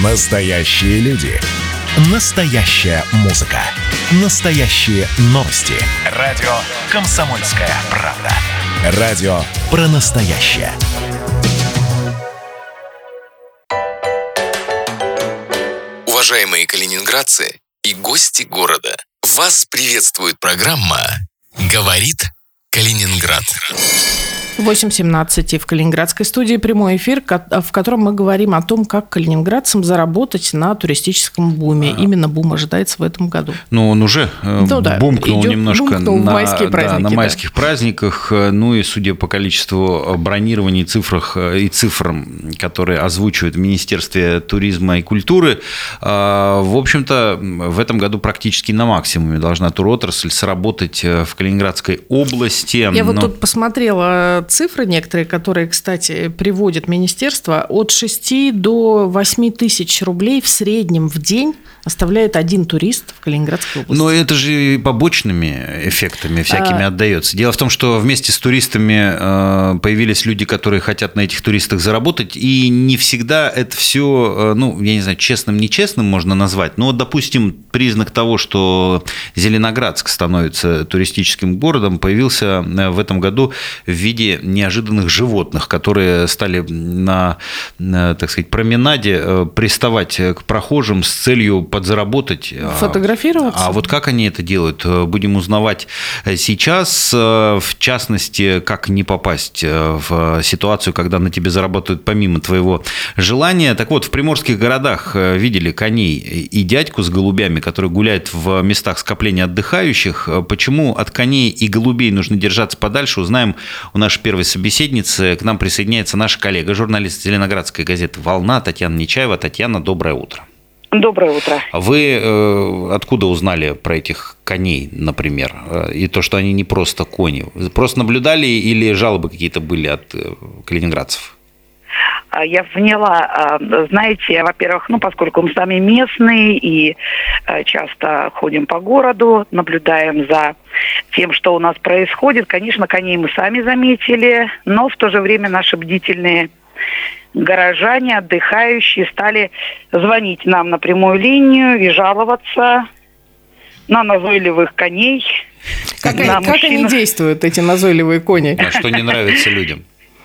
Настоящие люди. Настоящая музыка. Настоящие новости. Радио «Комсомольская правда». Радио про настоящее. Уважаемые калининградцы и гости города, вас приветствует программа «Говорит Калининград». 8:17 в Калининградской студии прямой эфир, в котором мы говорим о том, как калининградцам заработать на туристическом буме. Именно бум ожидается в этом году. Ну, он уже бумкнул немножко на майских праздниках. Ну и судя по количеству бронирований и цифрам, которые озвучивают в Министерстве туризма и культуры, в общем-то, в этом году практически на максимуме должна туротрасль сработать в Калининградской области. Я вот тут посмотрела цифры некоторые, которые, кстати, приводит министерство. От 6 до 8 тысяч рублей в среднем в день оставляет один турист в Калининградской области. Но это же побочными эффектами всякими отдается. Дело в том, что вместе с туристами появились люди, которые хотят на этих туристах заработать, и не всегда это все, я не знаю, честным-нечестным можно назвать, но, допустим, признак того, что Зеленоградск становится туристическим городом, появился в этом году в виде неожиданных животных, которые стали на, так сказать, променаде приставать к прохожим с целью подзаработать. Фотографироваться? А вот как они это делают, будем узнавать сейчас. В частности, как не попасть в ситуацию, когда на тебе заработают помимо твоего желания. Так вот, в приморских городах видели коней и дядьку с голубями, который гуляет в местах скопления отдыхающих. Почему от коней и голубей нужно держаться подальше, узнаем у нашей первой собеседницы. К нам присоединяется наша коллега, журналист Зеленоградской газеты «Волна» Татьяна Нечаева. Татьяна, доброе утро. Доброе утро. Вы откуда узнали про этих коней, например, и то, что они не просто кони? Просто наблюдали или жалобы какие-то были от калининградцев? Я поняла, знаете, во-первых, поскольку мы сами местные и часто ходим по городу, наблюдаем за тем, что у нас происходит, конечно, коней мы сами заметили, но в то же время наши бдительные горожане, отдыхающие, стали звонить нам на прямую линию и жаловаться на назойливых коней. Как они действуют, эти назойливые кони? А что не нравится людям?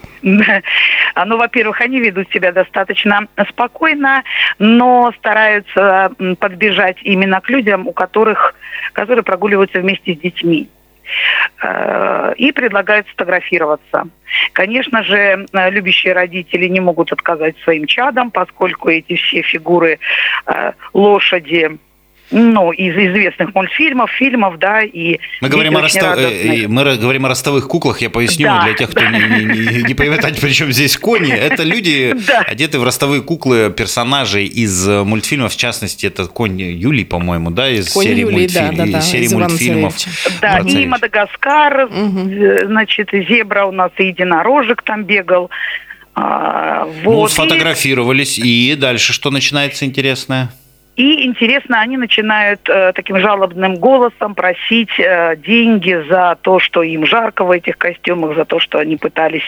Во-первых, они ведут себя достаточно спокойно, но стараются подбежать именно к людям, которые прогуливаются вместе с детьми. И предлагают сфотографироваться. Конечно же, любящие родители не могут отказать своим чадам, поскольку эти все фигуры лошади, из известных мультфильмов, фильмов, да, и... Мы говорим о ростовых куклах, я поясню, для тех, кто не понимает, при чем здесь кони. Это люди, одеты в ростовые куклы персонажей из мультфильмов, в частности, это конь Юлий, по-моему, да, из серии мультфильмов. Да, и Мадагаскар, значит, зебра у нас, и единорожек там бегал. Сфотографировались, и дальше что начинается интересное? И, интересно, они начинают таким жалобным голосом просить деньги за то, что им жарко в этих костюмах, за то, что они пытались,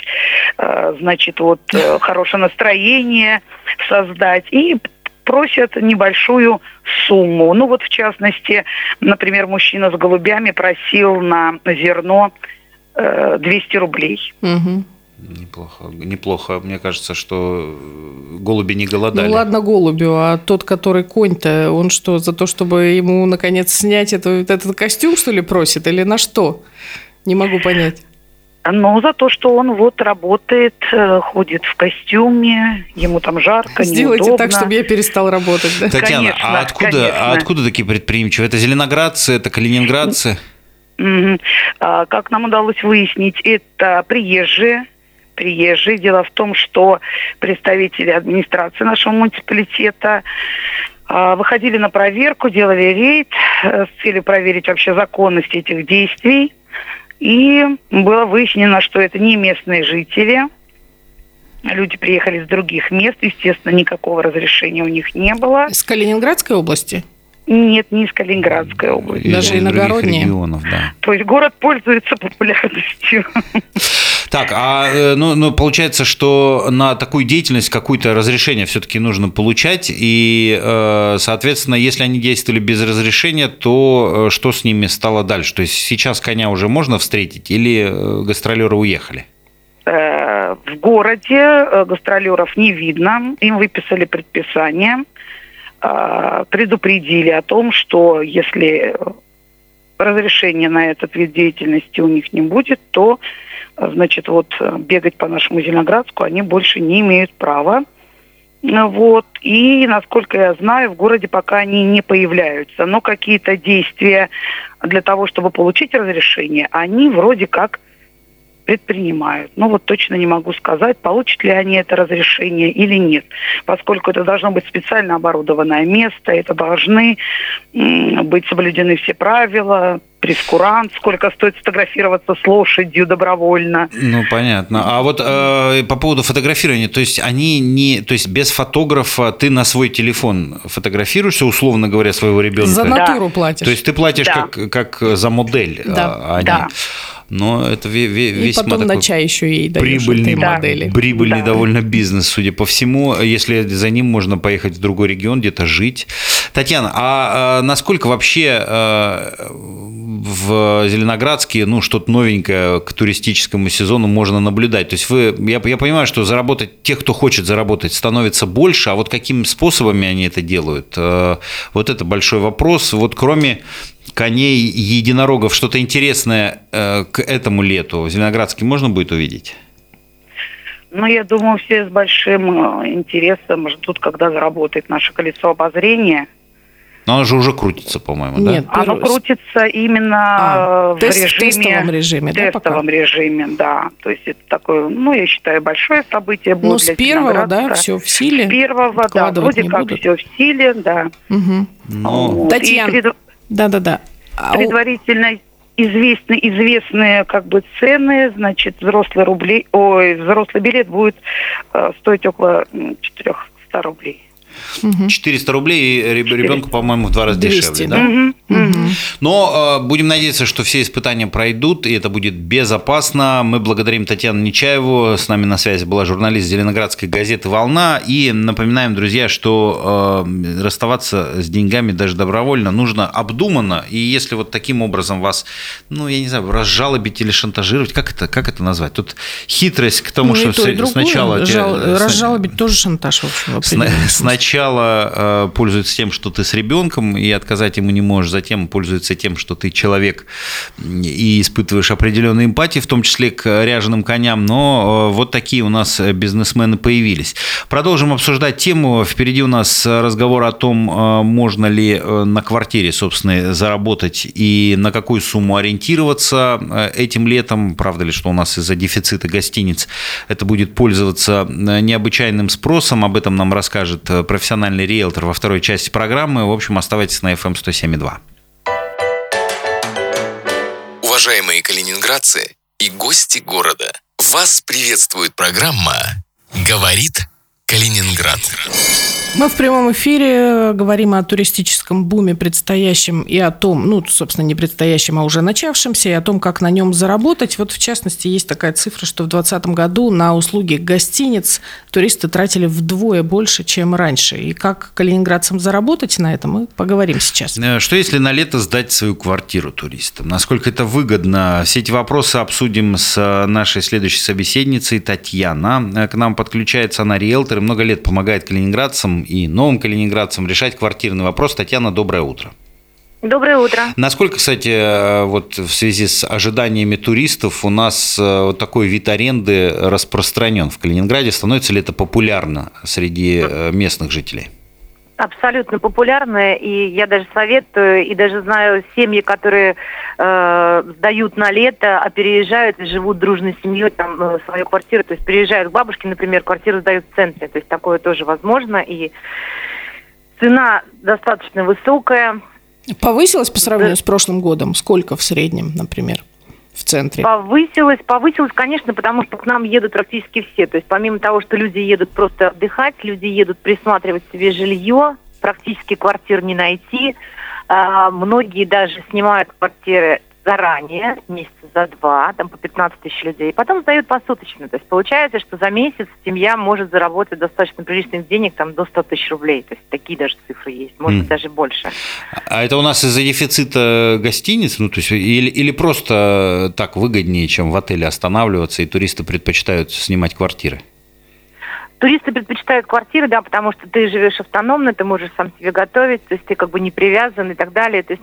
хорошее настроение создать. И просят небольшую сумму. В частности, например, мужчина с голубями просил на зерно 200 рублей. Угу. Неплохо. Мне кажется, что голуби не голодали. Ладно голубю, а тот, который конь-то, он что, за то, чтобы ему, наконец, снять этот костюм, что ли, просит? Или на что? Не могу понять. За то, что он работает, ходит в костюме, ему там жарко, Сделайте неудобно. так, чтобы я перестал работать. Да? Татьяна, откуда такие предприимчивые? Это зеленоградцы, это калининградцы? Как нам удалось выяснить, это приезжие. Дело в том, что представители администрации нашего муниципалитета выходили на проверку, делали рейд с целью проверить вообще законность этих действий. И было выяснено, что это не местные жители. Люди приехали с других мест. Естественно, никакого разрешения у них не было. С Калининградской области? Нет, не из Калининградской области. Даже иногородние. Регионов, да. То есть город пользуется популярностью. Так, получается, что на такую деятельность какое-то разрешение все-таки нужно получать, и, соответственно, если они действовали без разрешения, то что с ними стало дальше? То есть сейчас коня уже можно встретить или гастролеры уехали? В городе гастролеров не видно, им выписали предписание, предупредили о том, что если разрешения на этот вид деятельности у них не будет, то, значит, бегать по нашему Зеленоградску они больше не имеют права. И, насколько я знаю, в городе пока они не появляются. Но какие-то действия для того, чтобы получить разрешение, они вроде как предпринимают. Точно не могу сказать, получат ли они это разрешение или нет. Поскольку это должно быть специально оборудованное место, это должны быть соблюдены все правила, прейскурант, сколько стоит сфотографироваться с лошадью добровольно. Понятно. А по поводу фотографирования, то есть без фотографа ты на свой телефон фотографируешься, условно говоря, своего ребенка? За натуру платишь. То есть ты платишь как за модель. Да. Но это весьма и потом на чай еще ей даешь этой модели. Прибыльный довольно бизнес, судя по всему, если за ним можно поехать в другой регион, где-то жить. Татьяна, а насколько вообще в Зеленоградске что-то новенькое к туристическому сезону можно наблюдать? То есть я понимаю, что тех, кто хочет заработать, становится больше, а какими способами они это делают? Это большой вопрос. Кроме коней, единорогов, что-то интересное к этому лету в Зеленоградске можно будет увидеть? Я думаю, все с большим интересом ждут, когда заработает наше колесо обозрения. Но оно же уже крутится, по-моему, да? Нет, оно крутится именно в тестовом режиме. Тестовом режиме, да. То есть это такое, я считаю, большое событие будет для Зеленоградска. С первого, все в силе? С первого, да, вроде как будут. Все в силе, да. Угу. Татьяна, да. Предварительно известные цены, значит, взрослый билет будет стоить около 400 рублей. 400 рублей, и ребенку, по-моему, в 2 раза 200, дешевле, да? Но будем надеяться, что все испытания пройдут, и это будет безопасно. Мы благодарим Татьяну Нечаеву. С нами на связи была журналист Зеленоградской газеты «Волна». И напоминаем, друзья, что расставаться с деньгами даже добровольно нужно обдуманно. И если таким образом вас, разжалобить или шантажировать, как это назвать? Тут хитрость к тому, что сначала... Разжалобить тоже шантаж, в общем. Сначала пользуются тем, что ты с ребенком, и отказать ему не можешь. Затем пользуются тем, что ты человек и испытываешь определенную эмпатию, в том числе к ряженым коням. Но такие у нас бизнесмены появились. Продолжим обсуждать тему. Впереди у нас разговор о том, можно ли на квартире, собственно, заработать и на какую сумму ориентироваться этим летом. Правда ли, что у нас из-за дефицита гостиниц это будет пользоваться необычайным спросом? Об этом нам расскажет профессиональный риэлтор во второй части программы. В общем, оставайтесь на FM 107.2. Уважаемые калининградцы и гости города, вас приветствует программа «Говорит Калининград». Мы в прямом эфире говорим о туристическом буме предстоящем и о том, собственно, не предстоящем, а уже начавшемся, и о том, как на нем заработать. В частности, есть такая цифра, что в 2020 году на услуги гостиниц туристы тратили вдвое больше, чем раньше. И как калининградцам заработать на этом, мы поговорим сейчас. Что если на лето сдать свою квартиру туристам? Насколько это выгодно? Все эти вопросы обсудим с нашей следующей собеседницей Татьяна. К нам подключается она риэлтор и много лет помогает калининградцам и новым калининградцам решать квартирный вопрос. Татьяна, доброе утро. Доброе утро. Насколько, кстати, в связи с ожиданиями туристов у нас такой вид аренды распространен в Калининграде? Становится ли это популярно среди местных жителей? Абсолютно популярно, и я даже советую, и даже знаю семьи, которые сдают на лето, а переезжают и живут дружной семьей там в свою квартиру, то есть переезжают к бабушке, например, квартиру сдают в центре, то есть такое тоже возможно, и цена достаточно высокая. Повысилась по сравнению с прошлым годом? Сколько в среднем, например? В центре? Повысилось, конечно, потому что к нам едут практически все. То есть помимо того, что люди едут просто отдыхать, люди едут присматривать себе жилье, практически квартир не найти. Многие даже снимают квартиры заранее, месяца за 2, там по 15 тысяч людей, потом сдают посуточно. То есть получается, что за месяц семья может заработать достаточно приличных денег, там до 100 тысяч рублей. То есть такие даже цифры есть, может быть, даже больше. А это у нас из-за дефицита гостиниц? Ну, то есть, или просто так выгоднее, чем в отеле останавливаться, и туристы предпочитают снимать квартиры? Туристы предпочитают квартиры, да, потому что ты живешь автономно, ты можешь сам себе готовить, то есть ты как бы не привязан и так далее. То есть,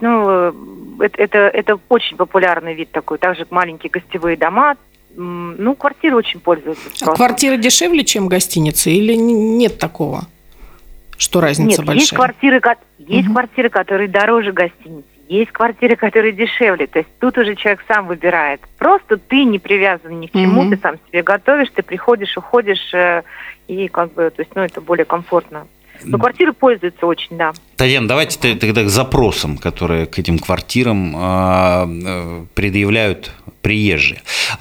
это очень популярный вид такой. Также маленькие гостевые дома. Квартиры очень пользуются. А квартиры дешевле, чем гостиницы, или нет такого, что разница большая? Есть квартиры, которые дороже гостиниц. Есть квартиры, которые дешевле. То есть тут уже человек сам выбирает. Просто ты не привязан ни к чему, ты сам себе готовишь, ты приходишь, уходишь, и как бы, то есть, это более комфортно. Но квартиры пользуются очень, да. Татьяна, давайте тогда к запросам, которые к этим квартирам предъявляют приезжие.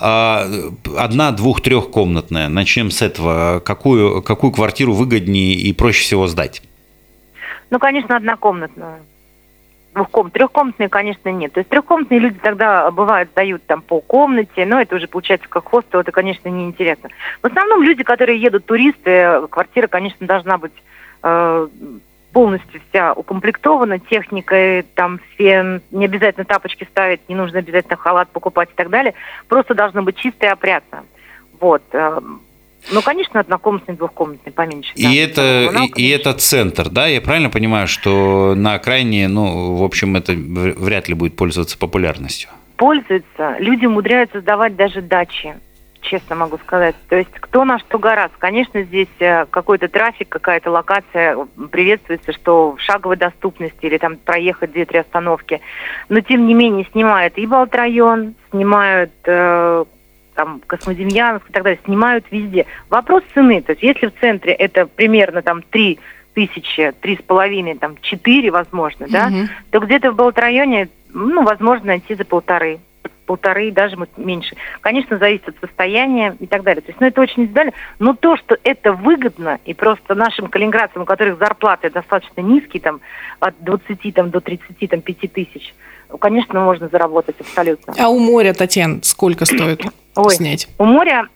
1-, 2-, 3-комнатная. Начнем с этого. Какую квартиру выгоднее и проще всего сдать? Конечно, однокомнатную. 3-комнатные, конечно, нет. То есть 3-комнатные люди тогда, бывает, сдают там по комнате, но это уже получается как хостел, это, конечно, неинтересно. В основном люди, которые едут туристы, квартира, конечно, должна быть полностью вся укомплектована техникой, там фен, не обязательно тапочки ставить, не нужно обязательно халат покупать и так далее. Просто должно быть чисто и опрятно. Вот. Конечно, однокомнатный, 2-комнатный, поменьше. И, да. Это центр, да? Я правильно понимаю, что на окраине, в общем, это вряд ли будет пользоваться популярностью? Пользуются. Люди умудряются сдавать даже дачи, честно могу сказать. То есть кто на что гораздо. Конечно, здесь какой-то трафик, какая-то локация приветствуется, что в шаговой доступности или там проехать 2-3 остановки. Но, тем не менее, снимают и Балт-район, снимают... там Космодемьяновск и так далее, снимают везде. Вопрос цены, то есть если в центре это примерно там 3 тысячи, 3,5, там 4, возможно, да, то где-то в Балт-районе, возможно, найти за полторы, даже меньше. Конечно, зависит от состояния и так далее. То есть, это очень индивидуально. Но то, что это выгодно, и просто нашим калининградцам, у которых зарплаты достаточно низкие, там, от 20 до 35 тысяч, конечно, можно заработать абсолютно. А у моря, Татьяна, сколько стоит снять? У моря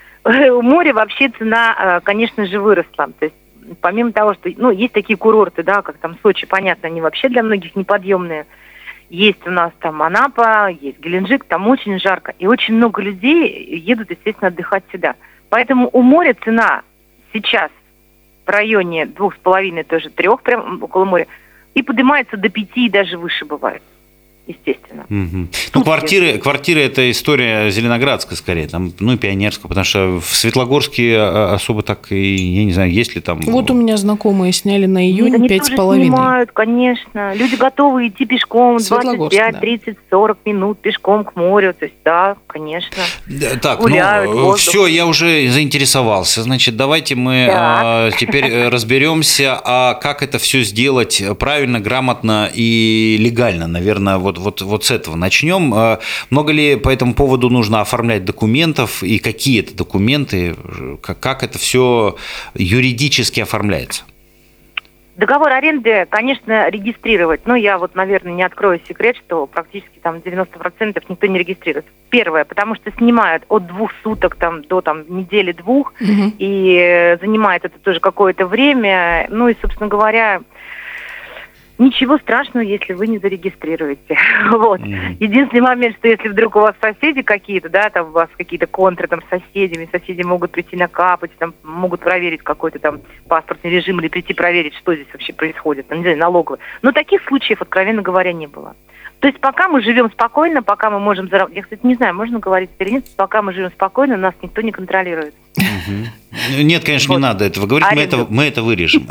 вообще цена, конечно же, выросла. То есть, помимо того, что, есть такие курорты, да, как там Сочи, понятно, они вообще для многих неподъемные. Есть у нас там Анапа, есть Геленджик, там очень жарко. И очень много людей едут, естественно, отдыхать сюда. Поэтому у моря цена сейчас в районе 2,5, тоже 3, прям около моря, и поднимается до 5, и даже выше бывает. Естественно. Квартиры это история зеленоградская скорее, там, и пионерская, потому что в Светлогорске особо так и, я не знаю, есть ли там... Вот у меня знакомые сняли на июнь 5,5. Снимают, конечно. Люди готовы идти пешком 25, 30, 40 минут пешком к морю. То есть, да, конечно. Так, гуляют, все, я уже заинтересовался. Значит, давайте мы теперь разберемся, как это все сделать правильно, грамотно и легально. Наверное, вот с этого начнем. Много ли по этому поводу нужно оформлять документов и какие это документы, как это все юридически оформляется? Договор аренды, конечно, регистрировать. Я наверное, не открою секрет, что практически там 90% никто не регистрирует. Первое, потому что снимают от 2 суток до недели-2, и занимает это тоже какое-то время. И, собственно говоря, ничего страшного, если вы не зарегистрируете. Вот. Единственный момент, что если вдруг у вас соседи какие-то, да, там у вас какие-то контры там с соседи могут прийти накапать, там могут проверить какой-то там паспортный режим или прийти проверить, что здесь вообще происходит, не знаю, налоговые. Но таких случаев, откровенно говоря, не было. То есть пока мы живем спокойно, пока мы можем заработать... Я, кстати, не знаю, можно говорить или нет, пока мы живем спокойно, нас никто не контролирует. Нет, конечно, не надо этого говорить, мы это вырежем.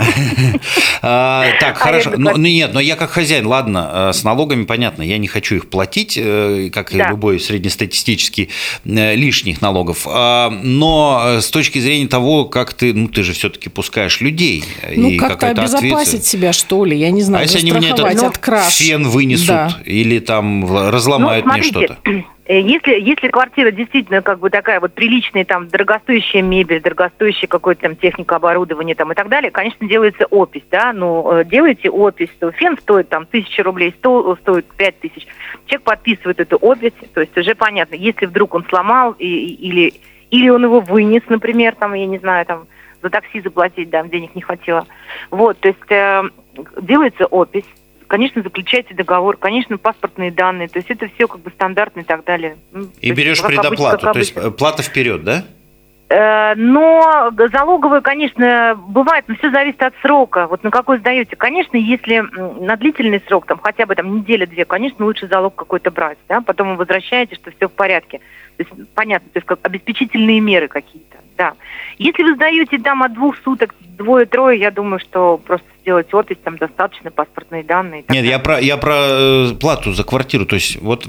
Так, хорошо. Нет, но я как хозяин, ладно, с налогами понятно, я не хочу их платить, как и любой среднестатистический, лишних налогов. Но с точки зрения того, как ты же все-таки пускаешь людей. Как-то обезопасить себя, что ли, я не знаю, застраховать от краж. Фен вынесут или там разломают мне что-то? Если квартира действительно как бы такая вот приличная, там, дорогостоящая мебель, дорогостоящая какой-то там техника, оборудование там и так далее, конечно, делается опись, да, ну, делаете опись, то фен стоит там 1000 рублей, стол стоит 5000. Человек подписывает эту опись, то есть уже понятно, если вдруг он сломал или он его вынес, например, там, я не знаю, там, за такси заплатить, да, денег не хватило. Вот, то есть делается опись. Конечно, заключаете договор, конечно, паспортные данные, то есть это все как бы стандартно и так далее. И берешь предоплату, то есть плата вперед, да? Но залоговая, конечно, бывает, но все зависит от срока. Вот на какой сдаете. Конечно, если на длительный срок, там хотя бы там неделя-две, конечно, лучше залог какой-то брать, да, потом вы возвращаете, что все в порядке. То есть, понятно, то есть как обеспечительные меры какие-то, да. Если вы сдаете там от 2 суток, 2-3, я думаю, что просто сделать опись, там достаточно, паспортные данные. Нет, я про плату за квартиру, то есть вот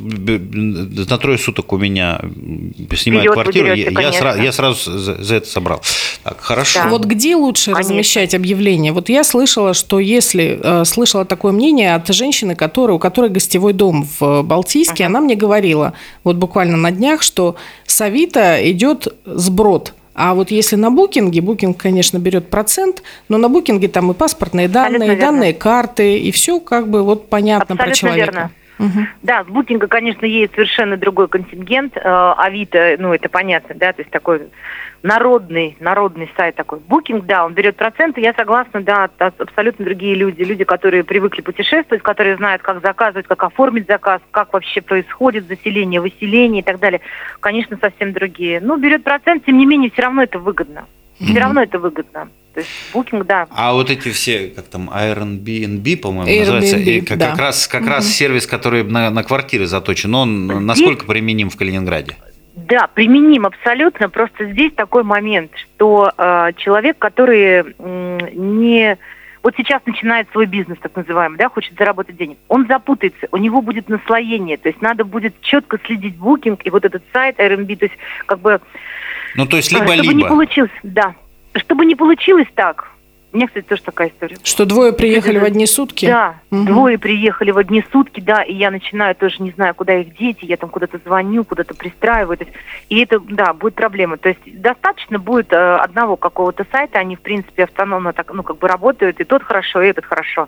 на 3 суток у меня снимают квартиру, я сразу за это собрал. Так, хорошо. Да. Вот где лучше размещать объявление? Вот я слышала, что слышала такое мнение от женщины, у которой гостевой дом в Балтийске, она мне говорила, вот буквально на днях, что с Авито идет сброд. А вот если на букинге, букинг, конечно, берет процент, но на букинге там и паспортные данные, и данные карты, и все как бы вот понятно про человека. Верно. Угу. Да, с букинга, конечно, есть совершенно другой контингент. Авито, ну, это понятно, да, то есть такой народный сайт такой. Букинг, да, он берет проценты, я согласна, да, абсолютно другие люди, которые привыкли путешествовать, которые знают, как заказывать, как оформить заказ, как вообще происходит заселение, выселение и так далее. Конечно, совсем другие. Ну, берет процент, тем не менее, все равно это выгодно. Все равно это выгодно. То есть букинг, да. А вот эти все, как там, Airbnb, по-моему, называется, и да. как раз сервис, который на квартиры заточен, он насколько применим в Калининграде? Да, применим абсолютно. Просто здесь такой момент, что человек, который не... Вот сейчас начинает свой бизнес, так называемый, да, хочет заработать денег, он запутается, у него будет наслоение, то есть надо будет четко следить букинг и вот этот сайт Airbnb, то есть как бы... Ну, то есть либо-либо. Чтобы не получилось, да. Чтобы не получилось так. У меня, кстати, тоже такая история. Что 2 приехали в одни сутки? Да, 2 приехали в одни сутки, да, и я начинаю тоже не знаю, куда их дети, я там куда-то звоню, куда-то пристраиваю. И это, да, будет проблема. То есть достаточно будет одного какого-то сайта, они, в принципе, автономно так, ну, как бы работают, и тот хорошо, и этот хорошо.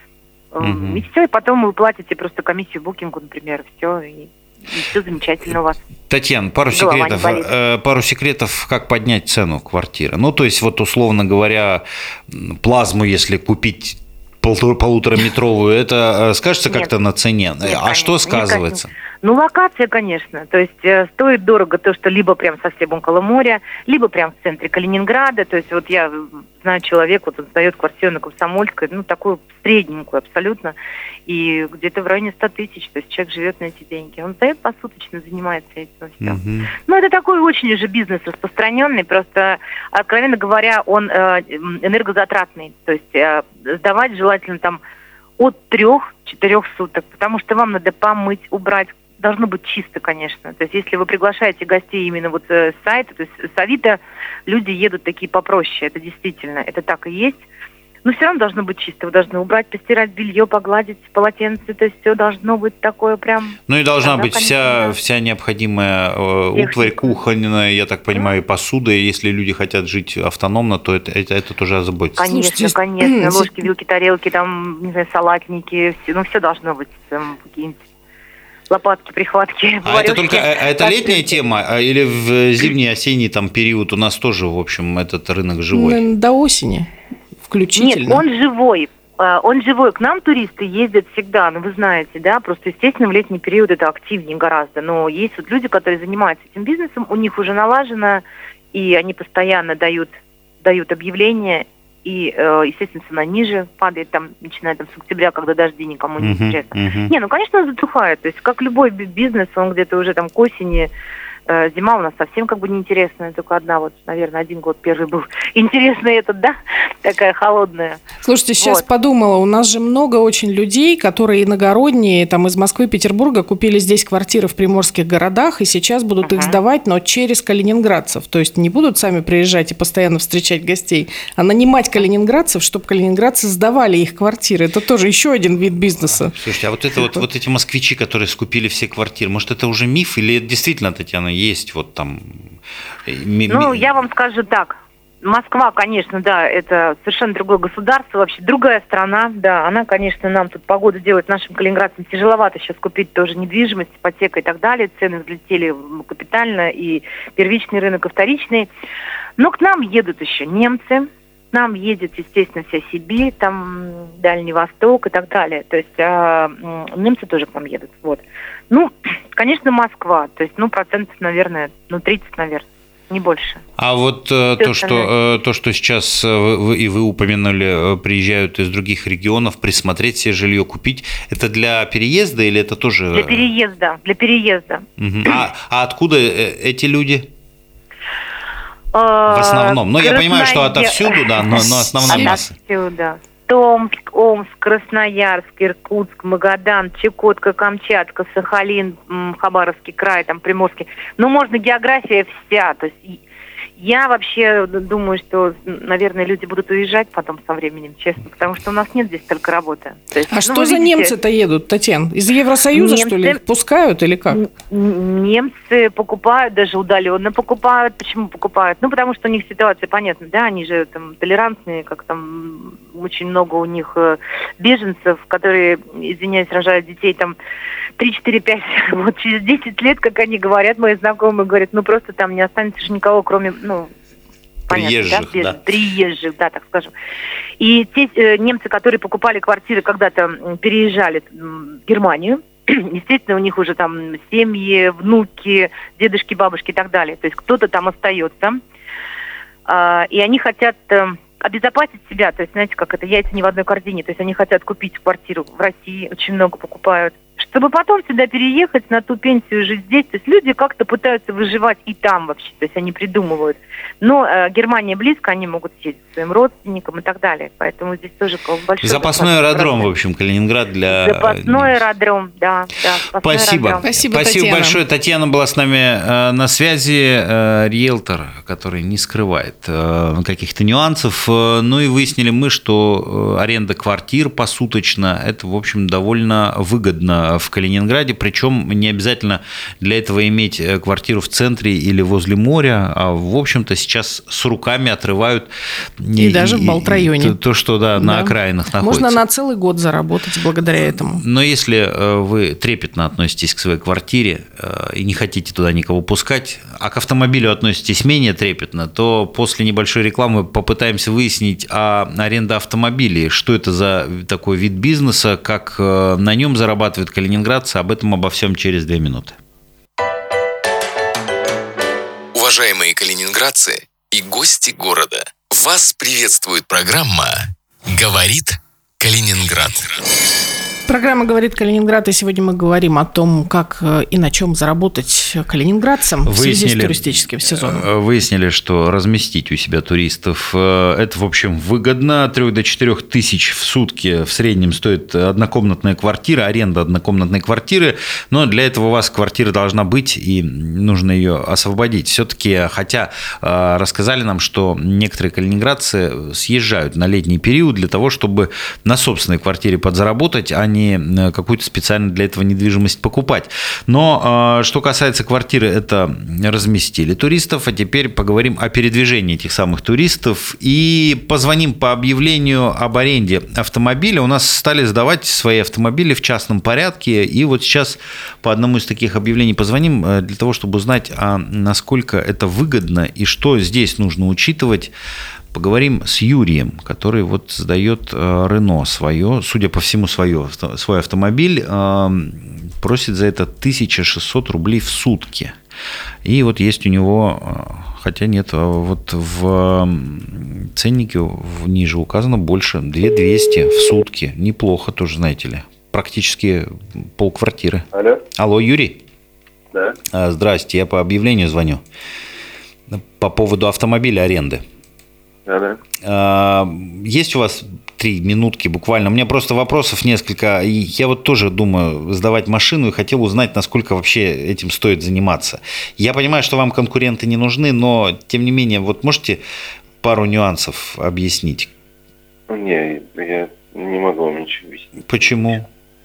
И все, и потом вы платите просто комиссию букингу, например, все, и все замечательно у вас. Татьяна, пару секретов, как поднять цену квартиры. Ну, то есть, вот условно говоря, плазму, если купить 1,5-метровую, это скажется как-то на цене? Нет, а что сказывается? Ну, локация, конечно. То есть стоит дорого то, что либо прям совсем около моря, либо прям в центре Калининграда. То есть вот я знаю человека, вот он сдает квартиру на Комсомольской, ну, такую средненькую абсолютно, и где-то в районе 100 тысяч. То есть человек живет на эти деньги. Он сдает посуточно, занимается этим. Все. Ну, это такой очень уже бизнес распространенный, просто, откровенно говоря, он энергозатратный. То есть сдавать желательно там от 3-4 суток, потому что вам надо помыть, убрать. Должно быть чисто, конечно. То есть, если вы приглашаете гостей именно вот с сайта, то есть с Авито, люди едут такие попроще. Это действительно, это так и есть. Но все равно должно быть чисто. Вы должны убрать, постирать белье, погладить полотенце. То есть, все должно быть такое прям... Ну и должна быть вся необходимая утварь кухонная, я так понимаю, и посуда. И если люди хотят жить автономно, то это тоже озаботится. Конечно. Ложки, вилки, тарелки, там, не знаю, салатники. Все должно быть. Там, какие-нибудь лопатки, прихватки. Это летняя тема? Или в зимний, осенний там период у нас тоже, в общем, этот рынок живой? До осени включительно. Нет, он живой. Он живой. К нам туристы ездят всегда, ну вы знаете, да, просто, естественно, в летний период это активнее гораздо. Но есть вот люди, которые занимаются этим бизнесом, у них уже налажено, и они постоянно дают объявления, и, естественно, цена ниже падает, там, начиная там, с октября, когда дожди никому не интересно. Не, ну, конечно, он затухает. То есть, как любой бизнес, он где-то уже там к осени, зима у нас совсем как бы неинтересная, только одна вот, наверное, 1 год первый был интересный этот, да, такая холодная. Слушайте, сейчас подумала, у нас же много очень людей, которые иногородние, там из Москвы, Петербурга купили здесь квартиры в приморских городах, и сейчас будут их сдавать, но через калининградцев. То есть не будут сами приезжать и постоянно встречать гостей, а нанимать калининградцев, чтобы калининградцы сдавали их квартиры. Это тоже еще один вид бизнеса. Слушайте, а вот эти москвичи, которые скупили все квартиры, может, это уже миф или это действительно, Татьяна, есть вот там... Ну, я вам скажу так. Москва, конечно, да, это совершенно другое государство, вообще другая страна, да, она, конечно, нам тут погоду делает, нашим калининградцам тяжеловато сейчас купить тоже недвижимость, ипотека и так далее, цены взлетели капитально, и первичный рынок, и вторичный, но к нам едут еще немцы, к нам едет, естественно, вся Сибирь, там Дальний Восток и так далее, то есть немцы тоже к нам едут, вот. Ну, конечно, Москва, то есть, процентов, наверное, 30, наверное. Не больше. А вот то, что сейчас вы упомянули, приезжают из других регионов, присмотреть себе жилье, купить, это для переезда или это тоже... Для переезда. Угу. А откуда эти люди? В основном. Я понимаю, что отовсюду, да, но основная масса. Отовсюду. Томск, Омск, Красноярск, Иркутск, Магадан, Чукотка, Камчатка, Сахалин, Хабаровский край, там Приморский. Можно география вся. То есть я вообще думаю, что, наверное, люди будут уезжать потом со временем, честно, потому что у нас нет здесь только работы. То есть, что за немцы-то едут, Татьяна? Из Евросоюза, что ли, их пускают или как? Немцы покупают, даже удаленно покупают. Почему покупают? Потому что у них ситуация понятна, да, они же там толерантные, как там очень много у них беженцев, которые, извиняюсь, рожают детей там 3, 4, 5, вот через 10 лет, как они говорят, мои знакомые говорят, просто там не останется же никого, кроме, приезжих, понятно, да? Приезжих, да, так скажем. И те немцы, которые покупали квартиры, когда-то переезжали в Германию, естественно, у них уже там семьи, внуки, дедушки, бабушки и так далее. То есть кто-то там остается. И они хотят обезопасить себя. То есть, знаете, как это, яйца не в одной корзине. То есть они хотят купить квартиру в России, очень много покупают, чтобы потом сюда переехать, на ту пенсию жить здесь. То есть люди как-то пытаются выживать и там вообще, то есть они придумывают. Но Германия близко, они могут съездить к своим родственникам и так далее. Поэтому здесь тоже большой... Запасной аэродром, в общем, Калининград для... Запасной аэродром, да. Спасибо. Аэродром. Спасибо большое. Татьяна была с нами на связи, риэлтор, который не скрывает каких-то нюансов. Ну и выяснили мы, что аренда квартир посуточно, это, в общем, довольно выгодно в Калининграде, причем не обязательно для этого иметь квартиру в центре или возле моря, а, в общем-то, сейчас с руками отрывают... И даже в Балт-районе. То, что, да, на окраинах находится. Можно на целый год заработать благодаря этому. Но если вы трепетно относитесь к своей квартире и не хотите туда никого пускать, а к автомобилю относитесь менее трепетно, то после небольшой рекламы попытаемся выяснить аренду автомобилей, что это за такой вид бизнеса, как на нем зарабатывают калининградцы. Об этом обо всем через 2 минуты. Уважаемые калининградцы и гости города, вас приветствует программа «Говорит Калининград». Программа «Говорит Калининград», и сегодня мы говорим о том, как и на чем заработать калининградцам в связи с туристическим сезоном. Выяснили, что разместить у себя туристов – это, в общем, выгодно. От 3 до 4 тысяч в сутки в среднем стоит однокомнатная квартира, аренда однокомнатной квартиры. Но для этого у вас квартира должна быть, и нужно ее освободить. Все-таки, хотя рассказали нам, что некоторые калининградцы съезжают на летний период для того, чтобы на собственной квартире подзаработать, а не какую-то специально для этого недвижимость покупать. Но что касается квартиры, это разместили туристов, а теперь поговорим о передвижении этих самых туристов и позвоним по объявлению об аренде автомобиля. У нас стали сдавать свои автомобили в частном порядке, и вот сейчас по одному из таких объявлений позвоним для того, чтобы узнать, насколько это выгодно и что здесь нужно учитывать. Поговорим с Юрием, который вот сдает Рено свое, судя по всему, свой автомобиль, просит за это 1600 рублей в сутки. И вот есть у него, хотя нет, вот в ценнике ниже указано больше, 2200 в сутки. Неплохо тоже, знаете ли. Практически полквартиры. Алло, Юрий? Да. Здрасте, я по объявлению звоню. По поводу автомобиля аренды. Да. Есть у вас 2-3 минутки буквально. У меня просто вопросов несколько. И я вот тоже думаю сдавать машину и хотел узнать, насколько вообще этим стоит заниматься. Я понимаю, что вам конкуренты не нужны, но тем не менее, вот можете пару нюансов объяснить? Не, я не могу вам ничего объяснить. Почему?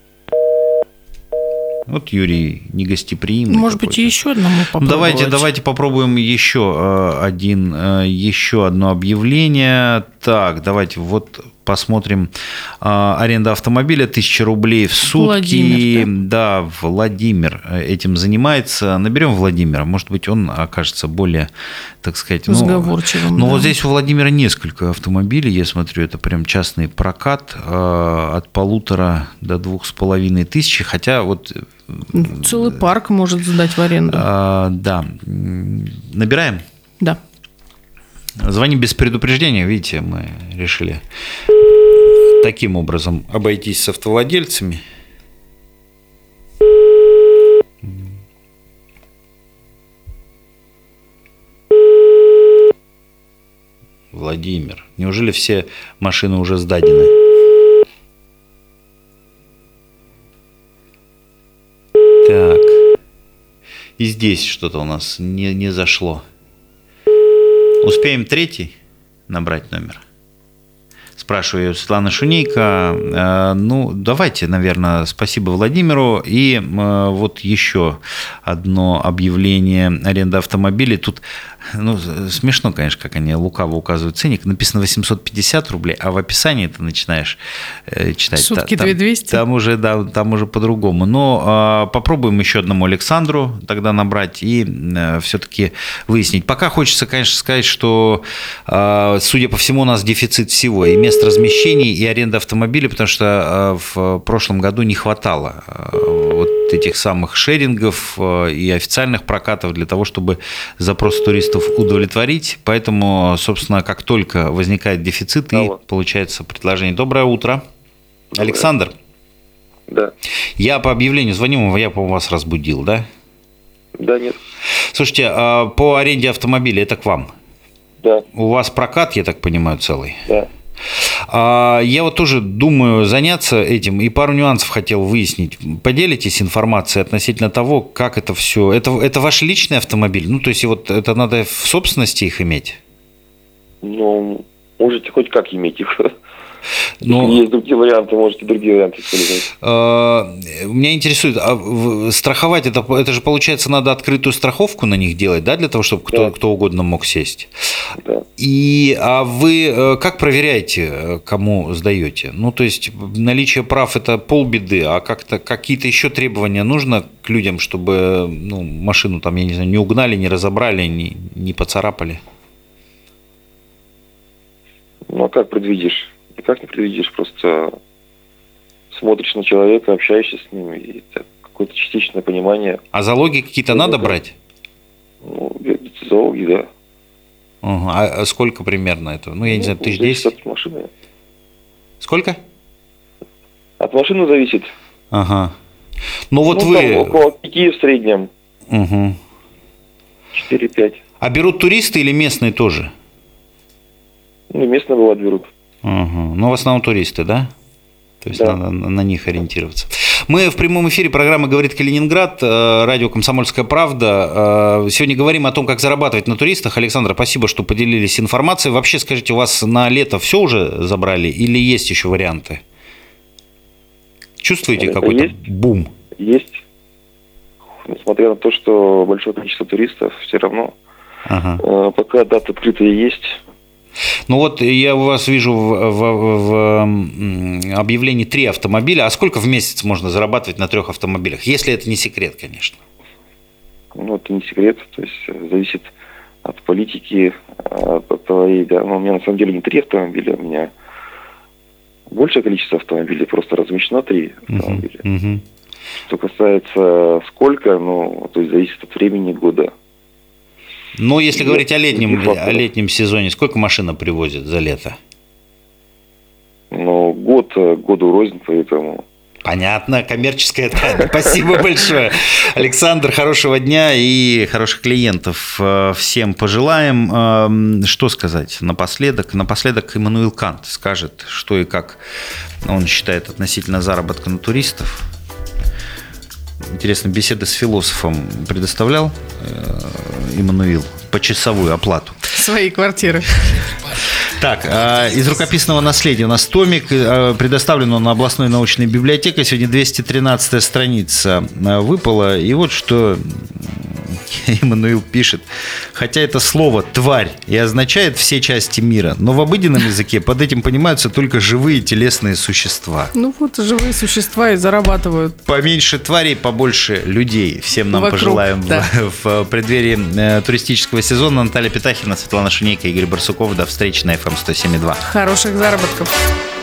Вот Юрий негостеприимный. Может быть, и еще одному попробовать. Давайте попробуем еще одно объявление. Так, давайте вот посмотрим. Аренда автомобиля 1000 рублей в сутки. Владимир, да, Владимир этим занимается. Наберем Владимира. Может быть, он окажется более, так сказать, сговорчивым. Вот здесь у Владимира несколько автомобилей. Я смотрю, это прям частный прокат от 1500 до 2500. Хотя вот целый парк может сдать в аренду. Да. Набираем? Да. Звоним без предупреждения. Видите, мы решили таким образом обойтись с автовладельцами. Владимир, неужели все машины уже сдадены? Так. И здесь что-то у нас не зашло. Успеем третий набрать номер? Спрашиваю Светлана Шунейко. Давайте, наверное, спасибо Владимиру. И вот еще одно объявление аренды автомобилей. Тут смешно, конечно, как они лукаво указывают ценник. Написано 850 рублей, а в описании ты начинаешь читать. Сутки 2200. Там уже по-другому. Но попробуем еще одному Александру тогда набрать и все-таки выяснить. Пока хочется, конечно, сказать, что, судя по всему, у нас дефицит всего. И мест размещений, и аренда автомобиля, потому что в прошлом году не хватало вот этих самых шерингов и официальных прокатов для того, чтобы запрос туристов удовлетворить. Поэтому, собственно, как только возникает дефицит, и получается предложение. Доброе утро. Доброе. Александр? Да. Я по объявлению звоню, я, по-моему, вас разбудил, да? Да, нет. Слушайте, по аренде автомобиля это к вам? Да. У вас прокат, я так понимаю, целый? Да. Я вот тоже думаю заняться этим и пару нюансов хотел выяснить. Поделитесь информацией относительно того, как это все. Это ваш личный автомобиль? То есть вот это надо в собственности их иметь? Можете хоть как иметь их. Если есть другие варианты, можете другие варианты использовать. Меня интересует, страховать это же, получается, надо открытую страховку на них делать, да, для того, чтобы кто угодно мог сесть? Да. А вы как проверяете, кому сдаете? То есть наличие прав – это полбеды, а как-то какие-то еще требования нужно к людям, чтобы машину там, я не знаю, не угнали, не разобрали, не поцарапали? А как предвидишь? Никак не предвидишь, просто смотришь на человека, общаешься с ним, и это какое-то частичное понимание. А залоги какие-то надо брать? Залоги, да. А сколько примерно это? Я не знаю, 1010? От машины. Сколько? От машины зависит. Ага. Вы... около 5 в среднем. Угу. 4-5. А берут туристы или местные тоже? Местные бывают берут. Угу. В основном туристы, да? То есть да. Надо на них ориентироваться. Мы в прямом эфире программы «Говорит Калининград», радио «Комсомольская правда». Сегодня говорим о том, как зарабатывать на туристах. Александр, спасибо, что поделились информацией. Вообще, скажите, у вас на лето все уже забрали или есть еще варианты? Чувствуете какой-то бум? Есть. Несмотря на то, что большое количество туристов, все равно пока даты открытые есть. Я у вас вижу в объявлении 3 автомобиля. А сколько в месяц можно зарабатывать на 3 автомобилях? Если это не секрет, конечно. Это не секрет. То есть зависит от политики, от твоей. Да. У меня на самом деле не 3 автомобиля, у меня большее количество автомобилей, просто размещено 3 автомобиля. Что касается сколько, то есть зависит от времени года. Если говорить о летнем сезоне, сколько машина привозит за лето? Году рознь, поэтому... Понятно, коммерческая тайна. Спасибо большое. Александр, хорошего дня и хороших клиентов всем пожелаем. Что сказать напоследок? Напоследок Иммануил Кант скажет, что и как он считает относительно заработка на туристов. Интересно, беседы с философом предоставлял Иммануил почасовую оплату? Свои квартиры. Так, из рукописного наследия у нас томик, предоставлен он областной научной библиотекой. Сегодня 213-я страница выпала. И вот что Иммануил пишет. Хотя это слово «тварь» и означает все части мира, но в обыденном языке под этим понимаются только живые телесные существа. Ну вот, живые существа и зарабатывают. Поменьше тварей, побольше людей. Всем нам вокруг, пожелаем да. в преддверии туристического сезона. Наталья Пятахина, Светлана Шунейко, Игорь Барсуков. До встречи на FM 107.2. Хороших заработков.